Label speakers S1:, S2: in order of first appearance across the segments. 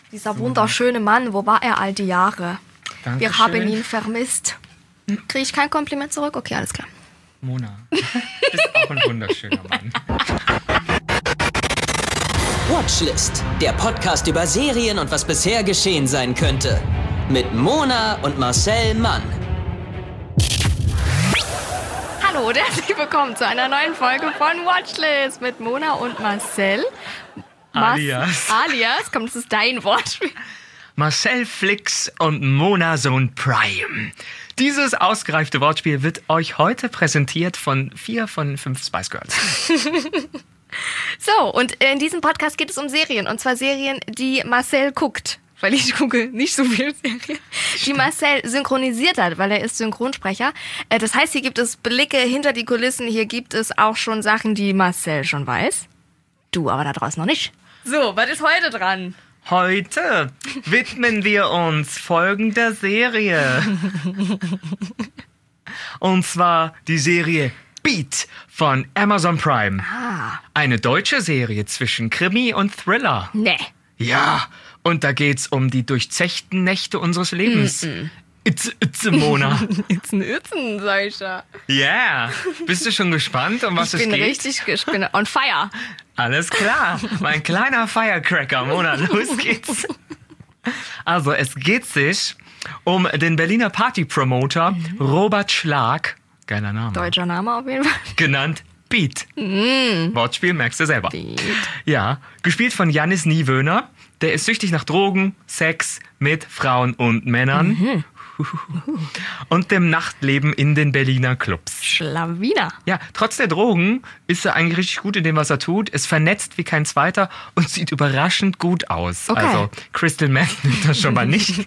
S1: Dieser wunderschöne Mann, wo war er all die Jahre?
S2: Dankeschön.
S1: Wir haben ihn vermisst. Kriege ich kein Kompliment zurück? Okay, alles klar.
S2: Mona, du bist auch ein wunderschöner Mann.
S3: Watchlist, der Podcast über Serien und was bisher geschehen sein könnte. Mit Mona und Marcel Mann.
S1: Hallo und herzlich willkommen zu einer neuen Folge von Watchlist mit Mona und Marcel.
S2: Alias.
S1: Komm, das ist dein Wortspiel.
S2: Marcel Flix und Mona Sohn Prime. Dieses ausgereifte Wortspiel wird euch heute präsentiert von 4 von 5 Spice Girls.
S1: So, und in diesem Podcast geht es um Serien. Und zwar Serien, die Marcel guckt. Weil ich gucke nicht so viel Serien. Die Marcel synchronisiert hat, weil er ist Synchronsprecher. Das heißt, hier gibt es Blicke hinter die Kulissen. Hier gibt es auch schon Sachen, die Marcel schon weiß. Du aber da draußen noch nicht. So, was ist heute dran?
S2: Heute widmen wir uns folgender Serie. Und zwar die Serie Beat von Amazon Prime. Eine deutsche Serie zwischen Krimi und Thriller.
S1: Nee.
S2: Ja, und da geht's um die durchzechten Nächte unseres Lebens. It's Mona.
S1: Itzen, sag ich da.
S2: Yeah. Bist du schon gespannt, um was es geht?
S1: Ich bin on fire.
S2: Alles klar. Mein kleiner Firecracker, Mona, los geht's. Also, es geht sich um den Berliner Party-Promoter Robert Schlag. Geiler Name.
S1: Deutscher Name auf jeden Fall.
S2: Genannt Beat. Wortspiel merkst du selber.
S1: Beat.
S2: Ja, gespielt von Jannis Niewöhner. Der ist süchtig nach Drogen, Sex mit Frauen und Männern. Und dem Nachtleben in den Berliner Clubs.
S1: Schlawiner.
S2: Ja, trotz der Drogen ist er eigentlich richtig gut in dem, was er tut. Ist vernetzt wie kein zweiter und sieht überraschend gut aus.
S1: Okay.
S2: Also Crystal Meth nimmt das schon mal nicht.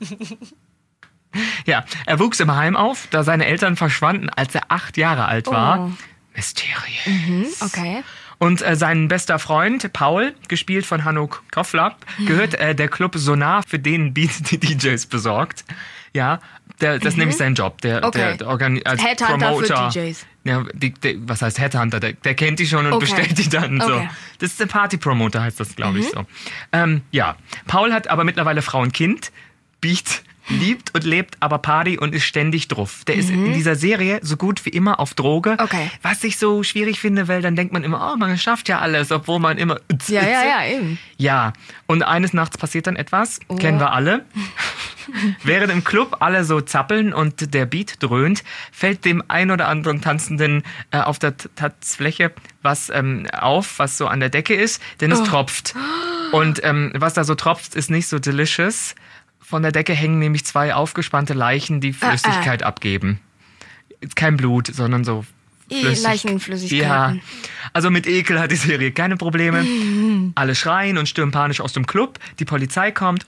S2: Ja, er wuchs im Heim auf, da seine Eltern verschwanden, als er 8 Jahre alt war. Mysteriös.
S1: Okay.
S2: Und sein bester Freund, Paul, gespielt von Hanno Koffler, gehört der Club Sonar, für den Beat die DJs besorgt. Ja, das ist nämlich sein Job. Der als
S1: Headhunter
S2: Promoter.
S1: für DJs.
S2: Ja, was heißt Headhunter? Der kennt die schon und bestellt die dann. So.
S1: Okay.
S2: Das ist der Party-Promoter, heißt das, glaube ich so. Ja, Paul hat aber mittlerweile Frau und Kind. Beat liebt und lebt aber Party und ist ständig drauf. Der ist in dieser Serie so gut wie immer auf Droge.
S1: Okay.
S2: Was ich so schwierig finde, weil dann denkt man immer, oh, man schafft ja alles, obwohl man immer...
S1: Ja, eben.
S2: Ja, und eines Nachts passiert dann etwas, kennen wir alle. Während im Club alle so zappeln und der Beat dröhnt, fällt dem ein oder anderen Tanzenden auf der Tanzfläche was auf, was so an der Decke ist, denn es tropft. Und was da so tropft, ist nicht so delicious. Von der Decke hängen nämlich 2 aufgespannte Leichen, die Flüssigkeit abgeben. Kein Blut, sondern so
S1: Leichenflüssigkeit.
S2: Ja, also mit Ekel hat die Serie keine Probleme. Alle schreien und stürmen panisch aus dem Club. Die Polizei kommt.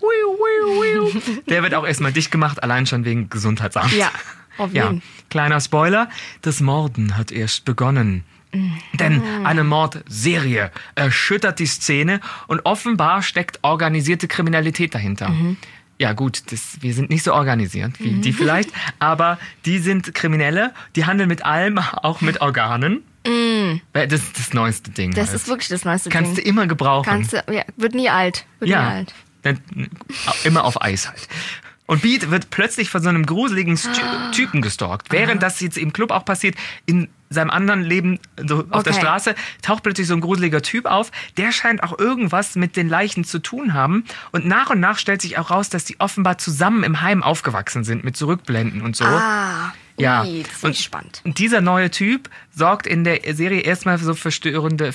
S2: Der wird auch erstmal dicht gemacht, allein schon wegen Gesundheitsamt.
S1: Ja, auf jeden.
S2: Ja, kleiner Spoiler, das Morden hat erst begonnen. Denn eine Mordserie erschüttert die Szene und offenbar steckt organisierte Kriminalität dahinter. Ja gut, wir sind nicht so organisiert wie die vielleicht, aber die sind Kriminelle, die handeln mit allem, auch mit Organen. Das ist das neueste Ding.
S1: Das ist wirklich das neueste Ding.
S2: Kannst du immer gebrauchen.
S1: Wird nie alt.
S2: Dann, immer auf Eis halt. Und Beat wird plötzlich von so einem gruseligen Typen gestalkt. Während das jetzt im Club auch passiert, in seinem anderen Leben so auf der Straße taucht plötzlich so ein gruseliger Typ auf. Der scheint auch irgendwas mit den Leichen zu tun haben. Und nach stellt sich auch raus, dass die offenbar zusammen im Heim aufgewachsen sind mit Zurückblenden und so. Ja,
S1: das finde ich spannend.
S2: Und dieser neue Typ sorgt in der Serie erstmal so für verstörende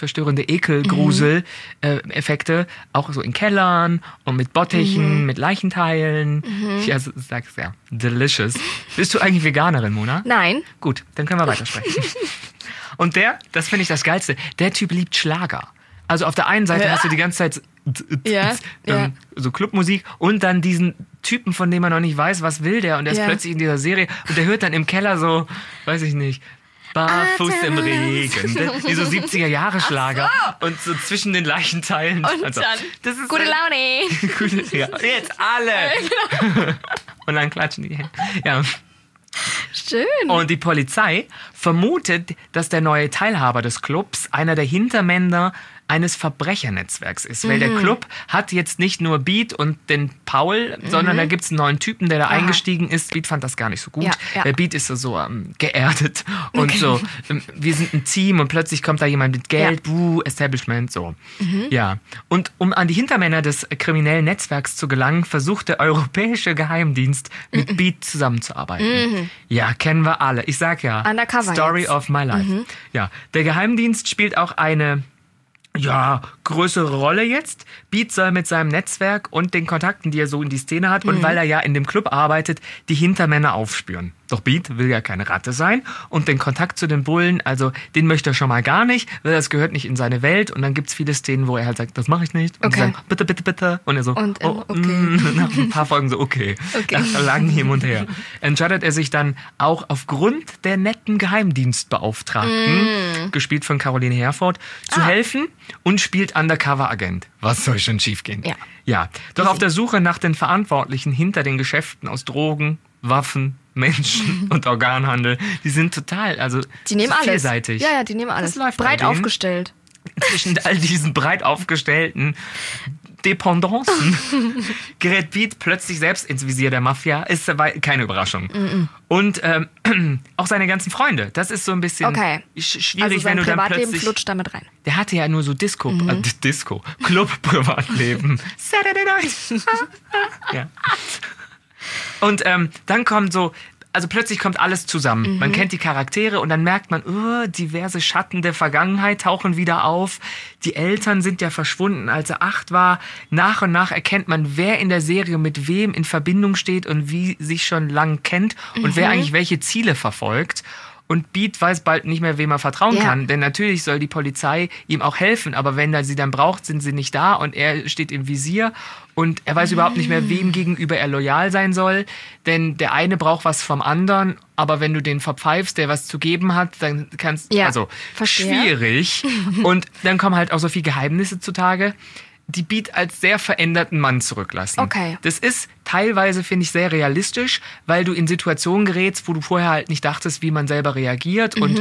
S2: Ekel-Grusel-Effekte, auch so in Kellern und mit Bottichen, mit Leichenteilen. Ich sag's ja, delicious. Bist du eigentlich Veganerin, Mona?
S1: Nein.
S2: Gut, dann können wir weitersprechen. Und das finde ich das Geilste, der Typ liebt Schlager. Also auf der einen Seite hast du die ganze Zeit so Clubmusik und dann diesen Typen, von dem man noch nicht weiß, was will der, und der ist plötzlich in dieser Serie und der hört dann im Keller so, weiß ich nicht, Barfuß im Regen, wie so 70er-Jahre-Schlager und so zwischen den Leichenteilen.
S1: Und
S2: also,
S1: dann,
S2: das ist
S1: gute Laune.
S2: Ja, jetzt alle. Und dann klatschen die Hände. Ja.
S1: Schön.
S2: Und die Polizei vermutet, dass der neue Teilhaber des Clubs einer der Hintermänner eines Verbrechernetzwerks ist. Weil der Club hat jetzt nicht nur Beat und den Paul, sondern da gibt es einen neuen Typen, der da eingestiegen ist. Beat fand das gar nicht so gut.
S1: Ja.
S2: Der Beat ist so geerdet und so, wir sind ein Team und plötzlich kommt da jemand mit Geld, Establishment, so. Ja. Und um an die Hintermänner des kriminellen Netzwerks zu gelangen, versucht der europäische Geheimdienst mit Beat zusammenzuarbeiten. Ja, kennen wir alle. Ich sag ja,
S1: Undercover
S2: Story
S1: jetzt.
S2: of my life. Ja, der Geheimdienst spielt auch eine größere Rolle jetzt. Beat soll mit seinem Netzwerk und den Kontakten, die er so in die Szene hat und weil er ja in dem Club arbeitet, die Hintermänner aufspüren. Doch Beat will ja keine Ratte sein und den Kontakt zu den Bullen, also den möchte er schon mal gar nicht, weil das gehört nicht in seine Welt und dann gibt es viele Szenen, wo er halt sagt, das mache ich nicht und die sagen, bitte, bitte, bitte und er so, nach ein paar Folgen so, okay. Nach langem Hin und her. Entscheidet er sich dann auch aufgrund der netten Geheimdienstbeauftragten, gespielt von Caroline Herford, zu helfen und spielt Undercover-Agent. Was soll schon schiefgehen? Ja. Doch auf der Suche nach den Verantwortlichen hinter den Geschäften aus Drogen, Waffen, Menschen und Organhandel, die sind total,
S1: die nehmen alles.
S2: vielseitig.
S1: Ja, die nehmen alles.
S2: Das läuft
S1: breit
S2: bei denen.
S1: aufgestellt.
S2: Zwischen all diesen breit aufgestellten Dependancen gerät Beat plötzlich selbst ins Visier der Mafia. Ist aber keine Überraschung. Und auch seine ganzen Freunde. Das ist so ein bisschen schwierig,
S1: also sein
S2: wenn du dann
S1: Privatleben
S2: plötzlich...
S1: flutscht damit rein.
S2: Der hatte ja nur so Club-Privatleben. Saturday Night. Ja. Und dann kommt so... Also plötzlich kommt alles zusammen. Man kennt die Charaktere und dann merkt man, diverse Schatten der Vergangenheit tauchen wieder auf. Die Eltern sind ja verschwunden, als er 8 war. Nach und nach erkennt man, wer in der Serie mit wem in Verbindung steht und wie sich schon lang kennt und wer eigentlich welche Ziele verfolgt. Und Beat weiß bald nicht mehr, wem er vertrauen kann. Denn natürlich soll die Polizei ihm auch helfen. Aber wenn er sie dann braucht, sind sie nicht da. Und er steht im Visier. Und er weiß überhaupt nicht mehr, wem gegenüber er loyal sein soll. Denn der eine braucht was vom anderen. Aber wenn du den verpfeifst, der was zu geben hat, dann kannst du... schwierig. Und dann kommen halt auch so viele Geheimnisse zutage, die Beat als sehr veränderten Mann zurücklassen.
S1: Okay.
S2: Das ist teilweise, finde ich, sehr realistisch, weil du in Situationen gerätst, wo du vorher halt nicht dachtest, wie man selber reagiert und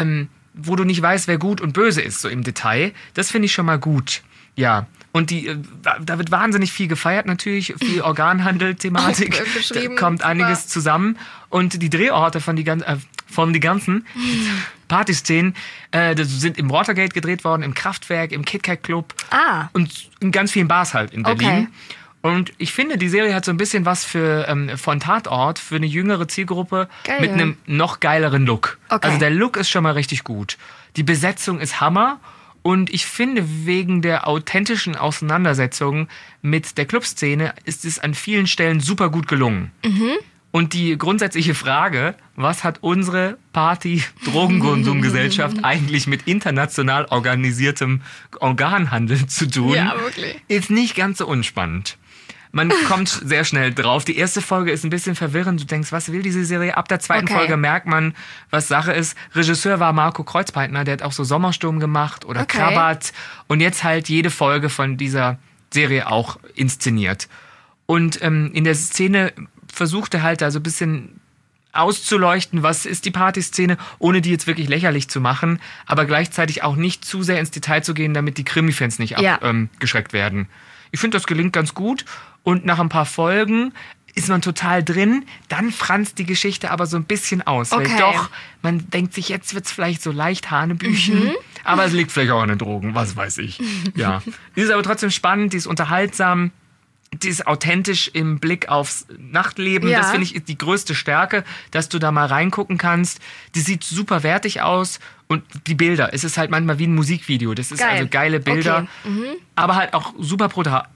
S2: wo du nicht weißt, wer gut und böse ist, so im Detail. Das finde ich schon mal gut. Ja, und da wird wahnsinnig viel gefeiert natürlich, viel Organhandel-Thematik. Da kommt einiges zusammen. Und die Drehorte von die ganzen Partyszenen sind im Watergate gedreht worden, im Kraftwerk, im KitKat Club und in ganz vielen Bars halt in Berlin.
S1: Okay.
S2: Und ich finde, die Serie hat so ein bisschen was von Tatort für eine jüngere Zielgruppe mit einem noch geileren Look.
S1: Okay.
S2: Also der Look ist schon mal richtig gut. Die Besetzung ist Hammer. Und ich finde, wegen der authentischen Auseinandersetzung mit der Clubszene ist es an vielen Stellen super gut gelungen. Und die grundsätzliche Frage, was hat unsere Party-Drogenkonsumgesellschaft eigentlich mit international organisiertem Organhandel zu tun, ist nicht ganz so unspannend. Man kommt sehr schnell drauf. Die erste Folge ist ein bisschen verwirrend. Du denkst, was will diese Serie? Ab der zweiten Folge merkt man, was Sache ist. Regisseur war Marco Kreuzpeitner, der hat auch so Sommersturm gemacht oder Krabat. Und jetzt halt jede Folge von dieser Serie auch inszeniert. Und in der Szene versucht er halt da so ein bisschen auszuleuchten, was ist die Partyszene, ohne die jetzt wirklich lächerlich zu machen, aber gleichzeitig auch nicht zu sehr ins Detail zu gehen, damit die Krimi-Fans nicht abgeschreckt werden. Ich finde, das gelingt ganz gut und nach ein paar Folgen ist man total drin, dann franzt die Geschichte aber so ein bisschen aus. Weil doch, man denkt sich, jetzt wird's vielleicht so leicht Hanebüchen, aber es liegt vielleicht auch an den Drogen, was weiß ich. Ja. Die ist aber trotzdem spannend, die ist unterhaltsam, die ist authentisch im Blick aufs Nachtleben. Das finde ich ist die größte Stärke, dass du da mal reingucken kannst. Die sieht super wertig aus und die Bilder, es ist halt manchmal wie ein Musikvideo. Das ist also geile Bilder, aber halt auch super brutal.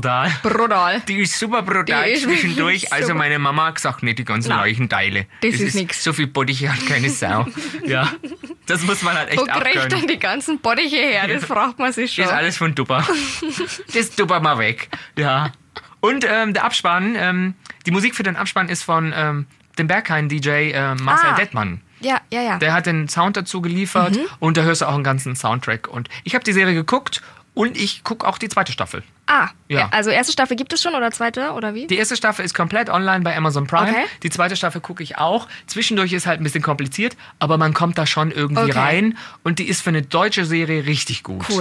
S2: Die ist super brutal zwischendurch. Also meine Mama hat gesagt, nicht die ganzen Leichenteile.
S1: Das ist nichts.
S2: So viel Bottiche hat keine Sau. Ja, das muss man halt echt abkönnen.
S1: Wo kriegt dann die ganzen Bottiche her? Das fragt man sich schon.
S2: Das ist alles von Dupper. Das Dupper mal weg. Ja. Und der Abspann, die Musik für den Abspann ist von dem Berghain-DJ Marcel Dettmann.
S1: Ja.
S2: Der hat den Sound dazu geliefert und da hörst du auch einen ganzen Soundtrack. Und ich habe die Serie geguckt und ich gucke auch die zweite Staffel.
S1: Ja. Also erste Staffel gibt es schon oder zweite oder wie?
S2: Die erste Staffel ist komplett online bei Amazon Prime. Die zweite Staffel gucke ich auch. Zwischendurch ist halt ein bisschen kompliziert, aber man kommt da schon irgendwie rein und die ist für eine deutsche Serie richtig gut.
S1: Cool.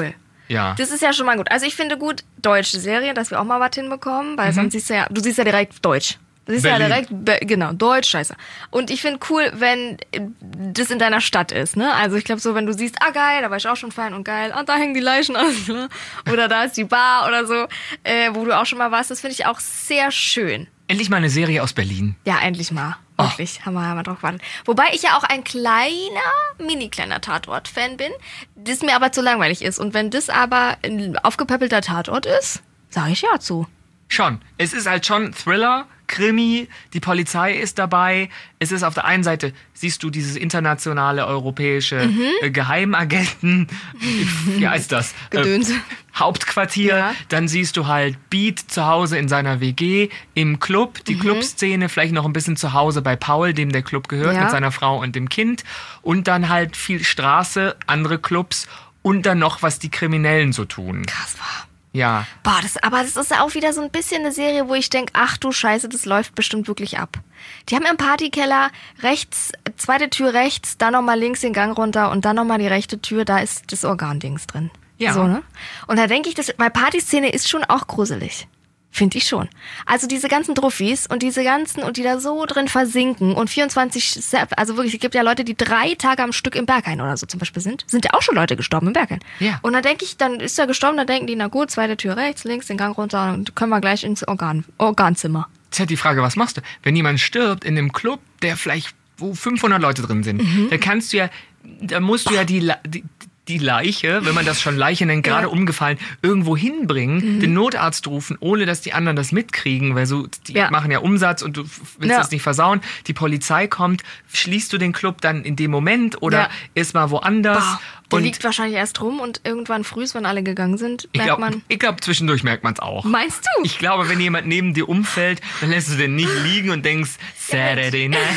S2: Ja.
S1: Das ist ja schon mal gut. Also ich finde gut, deutsche Serien, dass wir auch mal was hinbekommen, weil sonst siehst du siehst ja direkt Deutsch. Du siehst ja direkt, genau, Deutsch, scheiße. Und ich finde cool, wenn das in deiner Stadt ist, ne? Also ich glaube so, wenn du siehst, geil, da war ich auch schon Fan und geil, da hängen die Leichen an, ne? Oder da ist die Bar oder so, wo du auch schon mal warst, das finde ich auch sehr schön.
S2: Endlich mal eine Serie aus Berlin.
S1: Ja, endlich mal. Wirklich, haben wir drauf gewartet. Wobei ich ja auch ein mini-kleiner Tatort-Fan bin, das mir aber zu langweilig ist. Und wenn das aber ein aufgepäppelter Tatort ist, sage ich ja zu.
S2: Schon. Es ist halt schon Thriller, Krimi, die Polizei ist dabei. Es ist auf der einen Seite, siehst du dieses internationale europäische Geheimagenten, wie heißt das?
S1: Gedöns.
S2: Hauptquartier.
S1: Ja.
S2: Dann siehst du halt Beat zu Hause in seiner WG, im Club, die Clubszene, vielleicht noch ein bisschen zu Hause bei Paul, dem der Club gehört, mit seiner Frau und dem Kind. Und dann halt viel Straße, andere Clubs und dann noch, was die Kriminellen so tun.
S1: Krass war.
S2: Ja.
S1: Boah, das ist ja auch wieder so ein bisschen eine Serie, wo ich denke, ach du Scheiße, das läuft bestimmt wirklich ab. Die haben im Partykeller rechts, zweite Tür rechts, dann nochmal links den Gang runter und dann nochmal die rechte Tür, da ist das Organdings drin.
S2: Ja.
S1: So, ne? Und da denke ich, weil Partyszene ist schon auch gruselig. Finde ich schon. Also diese ganzen Druffis und die da so drin versinken und 24, also wirklich, es gibt ja Leute, die 3 Tage am Stück im Berghain oder so zum Beispiel sind ja auch schon Leute gestorben im Berghain.
S2: Ja.
S1: Und dann denke ich, dann ist er gestorben, dann denken die, na gut, zweite Tür rechts, links, den Gang runter und können wir gleich ins Organzimmer.
S2: Jetzt halt die Frage, was machst du? Wenn jemand stirbt in einem Club, der vielleicht, wo 500 Leute drin sind, da musst du ja die Leiche, wenn man das schon Leiche nennt, gerade umgefallen, irgendwo hinbringen, den Notarzt rufen, ohne dass die anderen das mitkriegen, weil die machen ja Umsatz und du willst das nicht versauen. Die Polizei kommt, schließt du den Club dann in dem Moment oder ist mal woanders?
S1: Der liegt wahrscheinlich erst rum und irgendwann früh, wenn alle gegangen sind, merkt man...
S2: Ich glaube, zwischendurch merkt man es auch.
S1: Meinst du?
S2: Ich glaube, wenn jemand neben dir umfällt, dann lässt du den nicht liegen und denkst, Saturday night.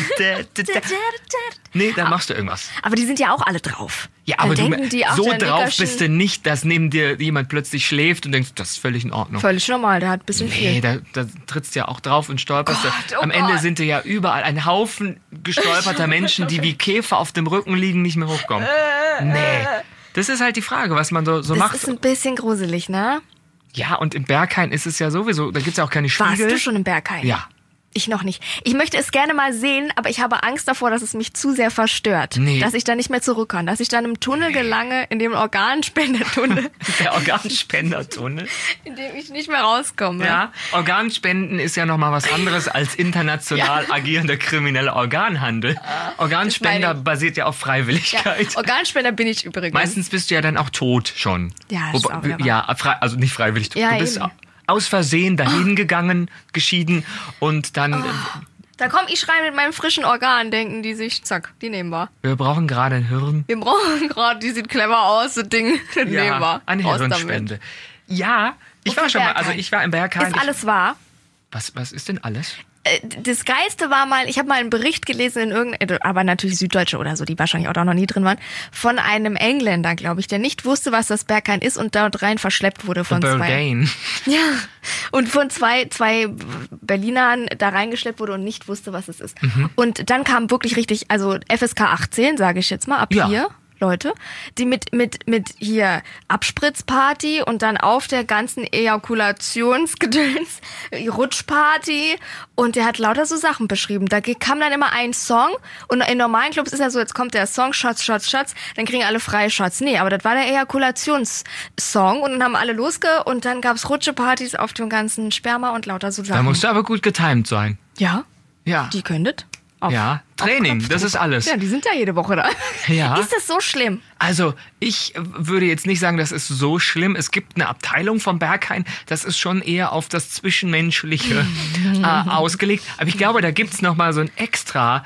S2: Nee, dann machst du irgendwas.
S1: Aber die sind ja auch alle drauf.
S2: Ja, aber
S1: dann
S2: du so drauf bist du nicht, dass neben dir jemand plötzlich schläft und denkst, das ist völlig in Ordnung.
S1: Völlig normal, der hat ein bisschen viel.
S2: Nee, da trittst du ja auch drauf und stolperst. Am Ende sind ja überall ein Haufen gestolperter Menschen, die wie Käfer auf dem Rücken liegen, nicht mehr hochkommen. Nee. Das ist halt die Frage, was man so macht.
S1: Das ist ein bisschen gruselig, ne?
S2: Ja, und im Berghain ist es ja sowieso, da gibt es ja auch keine Spiegel.
S1: Warst du schon im Berghain?
S2: Ja.
S1: Ich noch nicht. Ich möchte es gerne mal sehen, aber ich habe Angst davor, dass es mich zu sehr verstört.
S2: Nee.
S1: Dass ich da nicht mehr zurück kann. Dass ich dann im Tunnel gelange, in dem Organspendertunnel.
S2: Der Organspendertunnel.
S1: In dem ich nicht mehr rauskomme.
S2: Ja, Organspenden ist ja nochmal was anderes als international agierender krimineller Organhandel. Organspender basiert ja auf Freiwilligkeit.
S1: Ja, Organspender bin ich übrigens.
S2: Meistens bist du ja dann auch tot schon.
S1: Ja, das ist auch wieder wahr.
S2: Also nicht freiwillig.
S1: Ja,
S2: du bist
S1: eben.
S2: aus Versehen dahin gegangen, geschieden und dann...
S1: Da komm ich rein mit meinem frischen Organ, denken die sich, zack, die nehmen wir.
S2: Wir brauchen gerade ein Hirn.
S1: Wir brauchen gerade, die sieht clever aus, das Ding, das nehmen wir.
S2: Eine Hirnspende. Ja, ich war schon mal, also ich war im Berghain.
S1: Ist alles wahr?
S2: Was ist denn alles?
S1: Das Geilste war mal, ich habe mal einen Bericht gelesen aber natürlich Süddeutsche oder so, die wahrscheinlich auch da noch nie drin waren, von einem Engländer, glaube ich, der nicht wusste, was das Berghain ist und dort rein verschleppt wurde von zwei. Ja, und von zwei Berlinern da reingeschleppt wurde und nicht wusste, was es ist. Und dann kam wirklich richtig, also FSK 18, sage ich jetzt mal, ab hier. Leute, die mit hier Abspritzparty und dann auf der ganzen Ejakulationsgedöns Rutschparty und der hat lauter so Sachen beschrieben. Da kam dann immer ein Song und in normalen Clubs ist ja so, jetzt kommt der Song, Shots, Shots, Shots, dann kriegen alle freie Shots. Nee, aber das war der Ejakulationssong und dann haben alle und dann gab's Rutschepartys auf dem ganzen Sperma und lauter so Sachen.
S2: Da musst du aber gut getimed sein.
S1: Ja?
S2: Ja.
S1: Die können das?
S2: Training, das ist alles.
S1: Ja, die sind ja jede Woche da.
S2: Ja.
S1: Ist das so schlimm?
S2: Also, ich würde jetzt nicht sagen, das ist so schlimm. Es gibt eine Abteilung vom Berghain, das ist schon eher auf das Zwischenmenschliche ausgelegt. Aber ich glaube, da gibt's noch mal so ein extra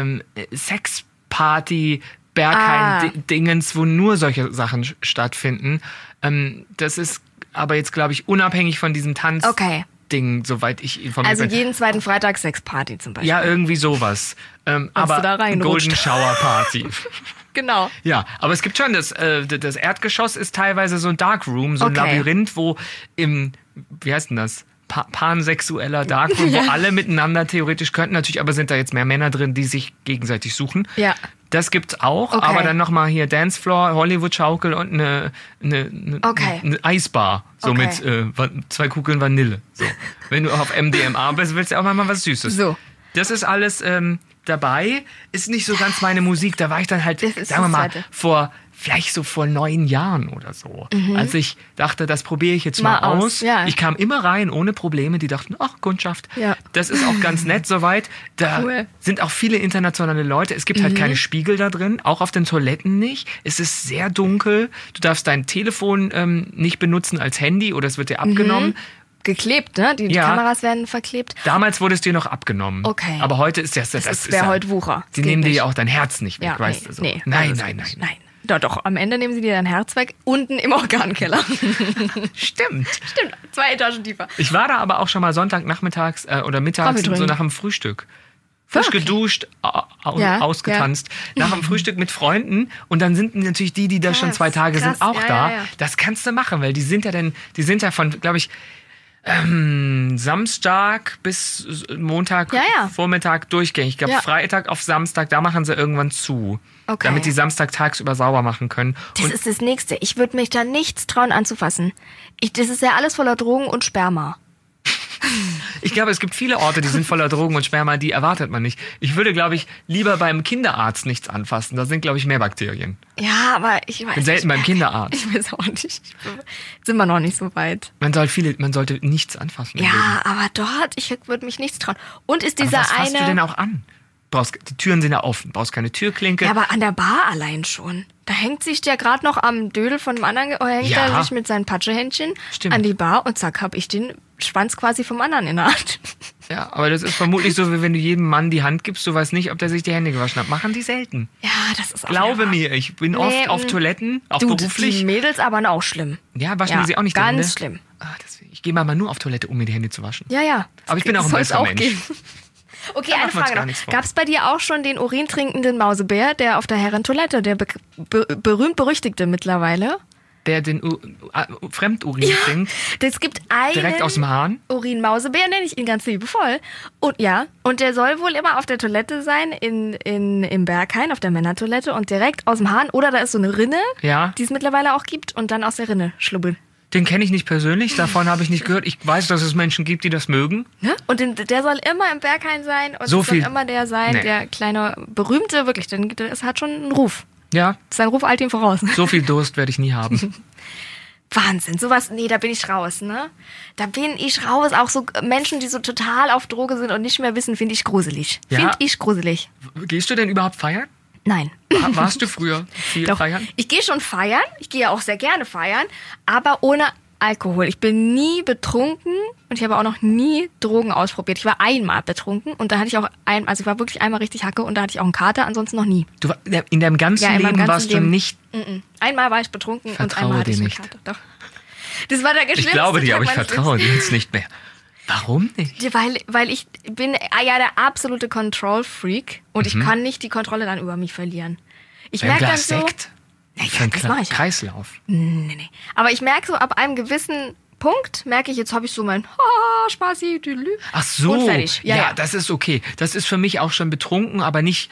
S2: Sexparty Berghain-Dingens, wo nur solche Sachen stattfinden. Das ist aber jetzt, glaube ich, unabhängig von diesem Tanz.
S1: Okay.
S2: Ding, soweit ich informiert bin.
S1: Also jeden zweiten Freitag Sexparty zum Beispiel.
S2: Ja, irgendwie sowas. Aber
S1: da
S2: Golden Shower Party.
S1: Genau.
S2: Ja, aber es gibt schon, das Erdgeschoss ist teilweise so ein Darkroom, so ein Labyrinth, wo wie heißt denn das? Pansexueller Darkroom, wo alle miteinander theoretisch könnten. Natürlich aber sind da jetzt mehr Männer drin, die sich gegenseitig suchen.
S1: Ja.
S2: Das gibt's auch,
S1: Okay.
S2: aber dann nochmal hier Dancefloor, Hollywood-Schaukel und eine Eisbar. So
S1: Okay.
S2: mit 2 Kugeln Vanille. So. Wenn du auf MDMA bist, willst du auch mal was Süßes.
S1: So.
S2: Das ist alles dabei. Ist nicht so ganz meine Musik. Da war ich dann halt,
S1: Das ist
S2: sagen wir
S1: das
S2: mal,
S1: Zweite.
S2: vielleicht vor 9 Jahren oder so. Als ich dachte, das probiere ich jetzt mal aus.
S1: Ja.
S2: Ich kam immer rein ohne Probleme. Die dachten, ach, Kundschaft.
S1: Ja.
S2: Das ist auch ganz nett soweit. Da
S1: Cool.
S2: sind auch viele internationale Leute. Es gibt halt keine Spiegel da drin, auch auf den Toiletten nicht. Es ist sehr dunkel. Du darfst dein Telefon nicht benutzen als Handy oder es wird dir abgenommen.
S1: Geklebt, ne? Die
S2: Ja.
S1: Kameras werden verklebt.
S2: Damals wurde es dir noch abgenommen.
S1: Okay.
S2: Aber heute ist das
S1: Das wäre heute Wucher.
S2: Sie
S1: Das
S2: nehmen
S1: geht
S2: dir
S1: nicht.
S2: ja auch dein Herz nicht weg,
S1: Ja,
S2: weißt du so.
S1: nee.
S2: Nein,
S1: Also,
S2: nein.
S1: Nein. Doch, am Ende nehmen sie dir dein Herz weg, unten im Organkeller.
S2: Stimmt.
S1: Stimmt, 2 Etagen tiefer.
S2: Ich war da aber auch schon mal Sonntagnachmittags oder mittags
S1: Kaffee trinken.
S2: so nach dem Frühstück. Frisch
S1: Okay.
S2: geduscht,
S1: Ja,
S2: ausgetanzt, nach dem Frühstück mit Freunden und dann sind natürlich die da schon
S1: Krass,
S2: 2 Tage
S1: krass.
S2: sind, auch
S1: Ja,
S2: da.
S1: ja, ja.
S2: Das kannst du machen, weil die sind ja von, glaube ich, Samstag bis Montag
S1: Ja, ja.
S2: Vormittag durchgängig. Ich glaube,
S1: Ja.
S2: Freitag auf Samstag, da machen sie irgendwann zu.
S1: Okay.
S2: Damit die Samstag tagsüber sauber machen können.
S1: Das ist das Nächste. Ich würde mich da nichts trauen anzufassen. Das ist ja alles voller Drogen und Sperma.
S2: Ich glaube, es gibt viele Orte, die sind voller Drogen und Sperma, die erwartet man nicht. Ich würde, glaube ich, lieber beim Kinderarzt nichts anfassen. Da sind, glaube ich, mehr Bakterien.
S1: Ja, aber ich weiß
S2: Bin selten beim Kinderarzt.
S1: Ich weiß auch nicht. Sind wir noch nicht so weit.
S2: Man sollte nichts anfassen. im Leben.
S1: Ja, aber dort, ich würde mich nichts trauen. Und ist
S2: Aber
S1: dieser
S2: was fasst
S1: eine...
S2: du denn auch an? Die Türen sind ja offen. Brauchst keine Türklinke.
S1: Ja, aber an der Bar allein schon. Da hängt sich der gerade noch am Dödel von dem anderen, hängt
S2: Ja.
S1: er sich mit seinen Patschehändchen
S2: Stimmt.
S1: an die Bar und zack, hab ich den Schwanz quasi vom anderen in der Hand.
S2: Ja, aber das ist vermutlich so, wie wenn du jedem Mann die Hand gibst, du weißt nicht, ob der sich die Hände gewaschen hat. Machen die selten.
S1: Ja, das ist auch
S2: Glaube
S1: wieder wahr.
S2: mir, ich bin oft auf Toiletten, auch
S1: Du,
S2: beruflich.
S1: die Mädels aber auch schlimm.
S2: Ja, waschen die sie auch nicht die
S1: ganz
S2: Hände?
S1: schlimm.
S2: Deswegen. Ich gehe mal nur auf Toilette, um mir die Hände zu waschen.
S1: Ja, ja.
S2: Aber ich bin auch ein
S1: Soll's
S2: besserer Mensch.
S1: geben. Okay,
S2: Da
S1: eine
S2: macht man's
S1: Frage
S2: gar
S1: noch.
S2: nichts vor.
S1: Gab es bei dir auch schon den urintrinkenden Mausebär, der auf der Herrentoilette, der berühmt-berüchtigte mittlerweile?
S2: Der den Fremdurin trinkt,
S1: Es gibt einen
S2: direkt aus dem Hahn.
S1: Urin-Mausebär, nenne ich ihn ganz liebevoll. Und ja, und der soll wohl immer auf der Toilette sein, im Berghain, auf der Männertoilette und direkt aus dem Hahn. Oder da ist so eine Rinne,
S2: Ja.
S1: die es mittlerweile auch gibt und dann aus der Rinne schlubbeln.
S2: Den kenne ich nicht persönlich, davon habe ich nicht gehört. Ich weiß, dass es Menschen gibt, die das mögen.
S1: Ne? Und der soll immer im Berghain sein und
S2: So
S1: es soll
S2: viel-
S1: immer der sein,
S2: Nee.
S1: der kleine, berühmte, wirklich, es hat schon einen Ruf.
S2: Ja,
S1: Sein Ruf eilt ihm voraus.
S2: so viel Durst werde ich nie haben.
S1: Wahnsinn, sowas, nee, da bin ich raus, ne? Da bin ich raus. Auch so Menschen, die so total auf Droge sind und nicht mehr wissen, finde ich gruselig.
S2: Ja.
S1: Finde ich gruselig.
S2: Gehst du denn überhaupt feiern?
S1: Nein.
S2: Warst du früher viel
S1: Doch,
S2: feiern?
S1: ich gehe schon feiern. Ich gehe ja auch sehr gerne feiern, aber ohne Alkohol. Ich bin nie betrunken und ich habe auch noch nie Drogen ausprobiert. Ich war einmal betrunken und da hatte ich auch also ich war wirklich einmal richtig Hacke und da hatte ich auch einen Kater, ansonsten noch nie.
S2: In deinem ganzen
S1: Ja, in meinem
S2: Leben
S1: ganzen
S2: warst
S1: Leben.
S2: du nicht...
S1: Einmal war ich betrunken und
S2: Vertraue
S1: einmal hatte
S2: dir
S1: ich einen
S2: nicht.
S1: Kater. Doch. Das war der
S2: Ich
S1: geschlimmste
S2: glaube dir,
S1: Tag
S2: aber ich
S1: meines
S2: vertraue
S1: Lebens.
S2: dir jetzt nicht mehr. Warum nicht?
S1: Ja, weil ich bin ja der absolute Control-Freak und ich kann nicht die Kontrolle dann über mich verlieren. Ich
S2: Ein
S1: merke dann
S2: Glas
S1: so...
S2: Sekt?
S1: Ja,
S2: Für einen
S1: das mache ich ja.
S2: Kreislauf.
S1: Nee. Aber ich merke so, ab einem gewissen Punkt merke ich, jetzt habe ich so mein Spaßi, tüdelü.
S2: Ach so.
S1: Und fertig. Ja.
S2: Das ist okay. Das ist für mich auch schon betrunken, aber nicht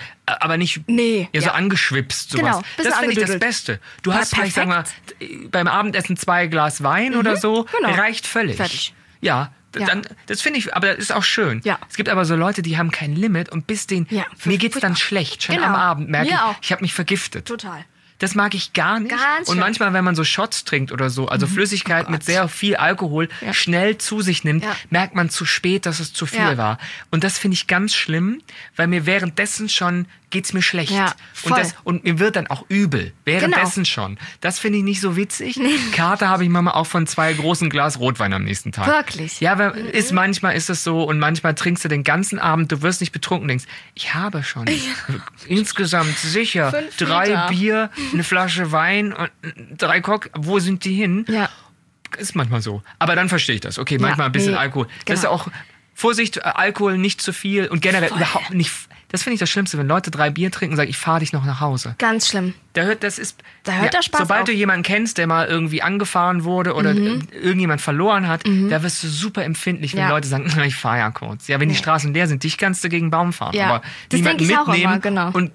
S1: Nee,
S2: ja, so
S1: ja.
S2: angeschwipst. Sowas.
S1: Genau, bisschen
S2: Das finde ich das
S1: angedüdelt.
S2: Beste. Du
S1: Ja,
S2: hast vielleicht, sag mal, beim Abendessen 2 Glas Wein oder so,
S1: genau.
S2: reicht völlig.
S1: Fertig.
S2: Ja.
S1: Ja.
S2: Dann, das finde ich, aber das ist auch schön.
S1: Ja.
S2: Es gibt aber so Leute, die haben kein Limit und
S1: Ja,
S2: mir geht's dann
S1: furchtbar.
S2: schlecht. Schon
S1: Genau.
S2: am Abend merke
S1: Mir auch.
S2: ich habe mich vergiftet.
S1: Total.
S2: Das mag ich gar nicht.
S1: Ganz
S2: und
S1: schlimm.
S2: manchmal, wenn man so Shots trinkt oder so, also Flüssigkeit
S1: Oh
S2: mit
S1: Gott.
S2: sehr viel Alkohol
S1: Ja.
S2: schnell zu sich nimmt,
S1: Ja.
S2: merkt man zu spät, dass es zu viel
S1: Ja.
S2: war. Und das finde ich ganz schlimm, weil mir währenddessen schon geht's mir schlecht.
S1: Ja, voll.
S2: Und mir wird dann auch übel. Währenddessen schon. Das finde ich nicht so witzig. Kater habe ich manchmal auch von 2 großen Glas Rotwein am nächsten Tag.
S1: Wirklich?
S2: Ja, weil manchmal ist es so und manchmal trinkst du den ganzen Abend, du wirst nicht betrunken, denkst, ich habe schon insgesamt sicher
S1: 5
S2: 3
S1: Liter.
S2: Bier, eine Flasche Wein und 3 Cock. Wo sind die hin?
S1: Ja.
S2: Ist manchmal so. Aber dann verstehe ich das. Okay, manchmal ein bisschen
S1: nee,
S2: Alkohol. Das ist ja
S1: genau.
S2: auch Vorsicht, Alkohol nicht zu viel und generell
S1: Voll.
S2: überhaupt nicht. Das finde ich das Schlimmste, wenn Leute 3 Bier trinken und sagen, ich fahre dich noch nach Hause.
S1: Ganz schlimm.
S2: Da hört der Spaß sobald
S1: auf.
S2: du jemanden kennst, der mal irgendwie angefahren wurde oder irgendjemand verloren hat, da wirst du super empfindlich, wenn
S1: Ja.
S2: Leute sagen, ich fahre ja kurz. Ja, wenn die Straßen leer sind, dich kannst du gegen einen Baum fahren.
S1: Ja.
S2: Aber
S1: Das
S2: niemanden
S1: denk ich auch
S2: mitnehmen
S1: immer, genau.
S2: und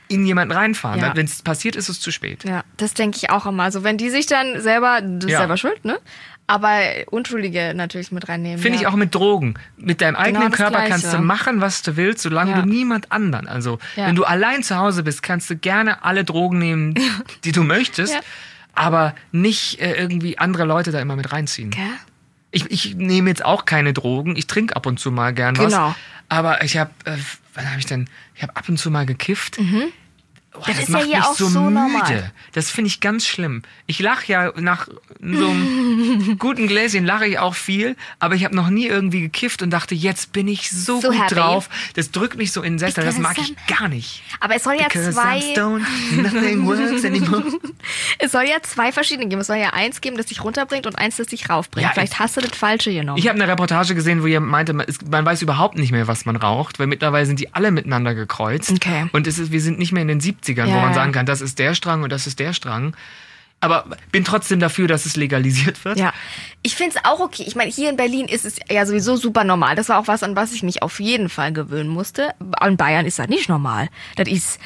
S2: in jemanden reinfahren.
S1: Ja.
S2: Wenn es passiert, ist es zu spät.
S1: Ja, das denke ich auch immer. Also wenn die sich dann selber, das ist selber schuld, ne? Aber Unschuldige natürlich mit reinnehmen.
S2: Finde ich auch mit Drogen. Mit deinem eigenen
S1: das
S2: Körper
S1: Gleiche.
S2: kannst du machen, was du willst, solange du niemand anderen. Also wenn du allein zu Hause bist, kannst du gerne alle Drogen nehmen, die du möchtest, aber nicht irgendwie andere Leute da immer mit reinziehen.
S1: Okay.
S2: Ich nehme jetzt auch keine Drogen. Ich trinke ab und zu mal gern was.
S1: Genau.
S2: Aber ich habe, wann habe ich denn? Ich habe ab und zu mal gekifft. Oh,
S1: Das ist ja
S2: macht
S1: hier
S2: mich
S1: auch
S2: so
S1: so
S2: müde.
S1: normal.
S2: Das finde ich ganz schlimm. Ich lache ja nach so einem guten Gläschen lache ich auch viel, aber ich habe noch nie irgendwie gekifft und dachte, jetzt bin ich so gut
S1: happy.
S2: drauf. Das drückt mich so in den Sessel. Das mag
S1: Because
S2: ich gar nicht.
S1: Aber es soll ja
S2: Because I'm stoned, nothing works anymore.
S1: Es soll ja 2 verschiedene geben. Es soll ja eins geben, das dich runterbringt und eins, das dich raufbringt.
S2: Ja,
S1: Vielleicht hast du das Falsche genommen.
S2: Ich habe eine Reportage gesehen, wo jemand meinte, man weiß überhaupt nicht mehr, was man raucht, weil mittlerweile sind die alle miteinander gekreuzt.
S1: Okay.
S2: Und wir sind nicht mehr in den 70ern, wo man sagen kann, das ist der Strang und das ist der Strang. Aber bin trotzdem dafür, dass es legalisiert wird.
S1: Ja, ich finde es auch okay. Ich meine, hier in Berlin ist es ja sowieso super normal. Das war auch was, an was ich mich auf jeden Fall gewöhnen musste. In Bayern ist das nicht normal. Das ist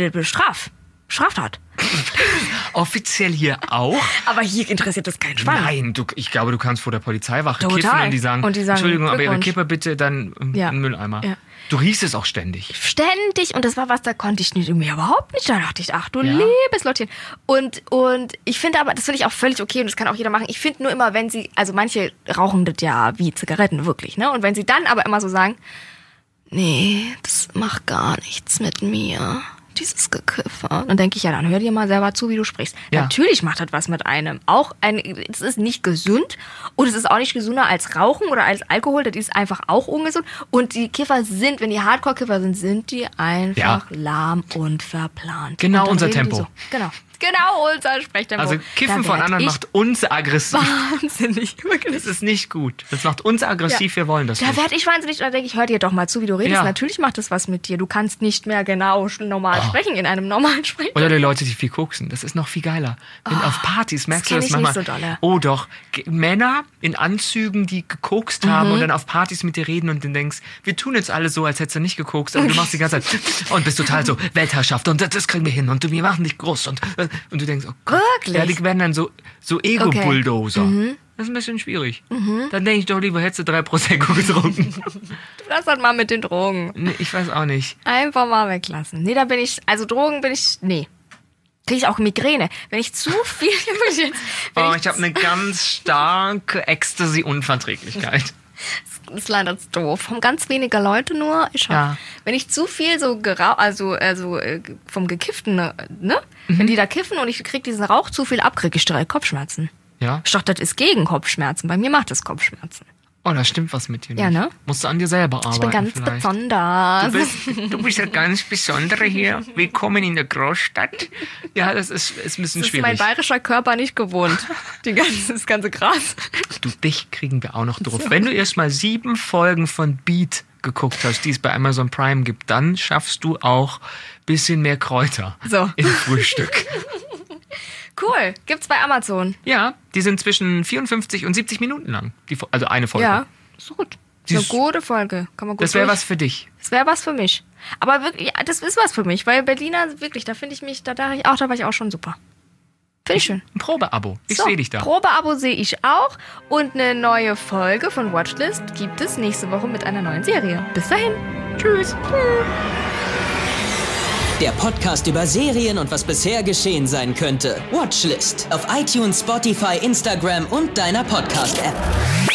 S1: Straftat.
S2: Offiziell hier auch.
S1: Aber hier interessiert das keinen Schwein.
S2: Nein, ich glaube, du kannst vor der Polizeiwache
S1: Total.
S2: kiffen und die sagen, Entschuldigung, aber Ihre
S1: Glückwunsch.
S2: Kippe bitte dann im Mülleimer.
S1: Ja.
S2: Du riechst es auch ständig.
S1: Ständig. Und das war was, da konnte ich mir überhaupt nicht. Da dachte ich, ach du
S2: Ja.
S1: liebes Lottchen. Und ich finde aber, das finde ich auch völlig okay und das kann auch jeder machen. Ich finde nur immer, wenn sie, also manche rauchen das ja wie Zigaretten, wirklich, ne? Und wenn sie dann aber immer so sagen, nee, das macht gar nichts mit mir, dieses Gekiffer. Dann denke ich, ja, dann hör dir mal selber zu, wie du sprichst.
S2: Ja.
S1: Natürlich macht das was mit einem. Es ist nicht gesund und es ist auch nicht gesünder als Rauchen oder als Alkohol. Das ist einfach auch ungesund. Und die Kiffer sind, wenn die Hardcore-Kiffer sind die einfach lahm und verplant.
S2: Genau
S1: Und dann
S2: unser
S1: reden die
S2: Tempo.
S1: So. Genau unser Sprechtempo.
S2: Also Kiffen
S1: Da
S2: von
S1: werd
S2: anderen
S1: ich
S2: macht uns aggressiv.
S1: wahnsinnig. Wirklich.
S2: Das ist nicht gut. Das macht uns aggressiv, wir wollen das
S1: Da
S2: nicht.
S1: werde ich wahnsinnig, da denke ich, hör dir doch mal zu, wie du redest.
S2: Ja.
S1: Natürlich macht das was mit dir. Du kannst nicht mehr genau normal sprechen in einem normalen Sprechen.
S2: Oder die Leute, die viel koksen. Das ist noch viel geiler. Wenn auf Partys merkst du
S1: kenn
S2: das
S1: ich
S2: manchmal.
S1: nicht so dolle.
S2: Oh doch, Männer in Anzügen, die gekokst haben und dann auf Partys mit dir reden und dann denkst, wir tun jetzt alle so, als hättest du nicht gekokst, aber du machst die ganze Zeit und bist total so Weltherrschaft und das kriegen wir hin und wir machen dich groß und du denkst, oh Gott.
S1: Wirklich?
S2: Ja, die werden dann so Ego-Bulldozer. Das ist ein bisschen schwierig. Dann denke ich doch lieber, hättest du 3 Prosecco getrunken.
S1: Lass das mal mit den Drogen.
S2: Nee, ich weiß auch nicht.
S1: Einfach mal weglassen. Nee, Drogen nee. Kriege ich auch Migräne. Wenn ich zu viel...
S2: Ich habe eine ganz starke Ecstasy-Unverträglichkeit.
S1: Das ist leider doof. Haben ganz wenige Leute nur. Wenn ich zu viel vom Gekifften, ne? Wenn die da kiffen und ich krieg diesen Rauch zu viel ab, kriege ich direkt Kopfschmerzen.
S2: Ja?
S1: Ich dachte, das ist gegen Kopfschmerzen. Bei mir macht das Kopfschmerzen.
S2: Oh, da stimmt was mit dir nicht.
S1: Ja, ne?
S2: Musst du an dir selber arbeiten.
S1: Ich bin ganz
S2: vielleicht.
S1: besonders.
S2: Du bist ja ganz Besondere hier. Willkommen in der Großstadt. Ja, das ist ein bisschen
S1: Das ist
S2: schwierig.
S1: mein bayerischer Körper nicht gewohnt. Das ganze Gras.
S2: Du, dich kriegen wir auch noch drauf. Wenn du erst mal 7 Folgen von Beat geguckt hast, die es bei Amazon Prime gibt, dann schaffst du auch ein bisschen mehr Kräuter im Frühstück.
S1: Cool. Gibt's bei Amazon.
S2: Ja, die sind zwischen 54 und 70 Minuten lang. Also eine Folge.
S1: Ja, ist gut. Eine gute Folge. Kann man gut
S2: Das wäre
S1: durch.
S2: was für dich.
S1: Das wäre was für mich. Aber wirklich, ja, das ist was für mich, weil Berliner, wirklich, da finde ich mich, da war ich auch schon super. Finde ich schön.
S2: Ein Probeabo. Ich sehe dich da.
S1: Probeabo sehe ich auch. Und eine neue Folge von Watchlist gibt es nächste Woche mit einer neuen Serie. Bis dahin. Tschüss.
S3: Der Podcast über Serien und was bisher geschehen sein könnte. Watchlist auf iTunes, Spotify, Instagram und deiner Podcast-App.